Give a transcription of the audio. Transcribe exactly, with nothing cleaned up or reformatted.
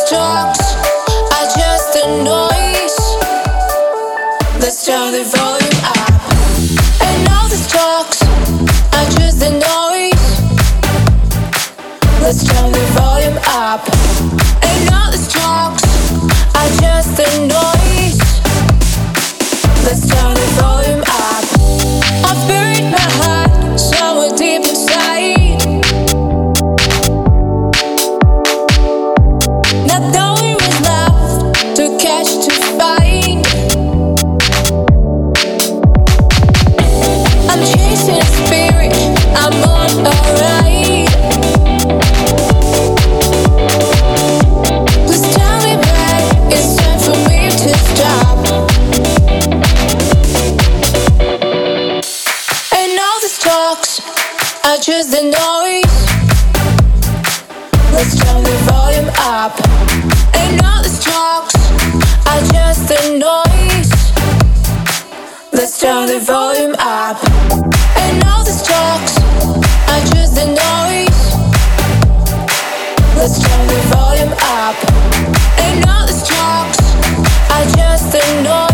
talks are just a noise. Let's turn the volume up. And all these talks are just a noise. Let's turn the volume up. And all these talks are just a noise. Let's turn the volume up. I've buried my heart somewhere deep inside. Not knowing what's left to catch, to find. I'm chasing a spirit, I'm on a ride. Please tell me back, it's time for me to stop. And all these talks are just a noise. Let's turn the volume up. And all these talks are just a noise. Let's turn the volume up. And all these talks are just a noise. Let's turn the volume up. And all these talks are just a noise.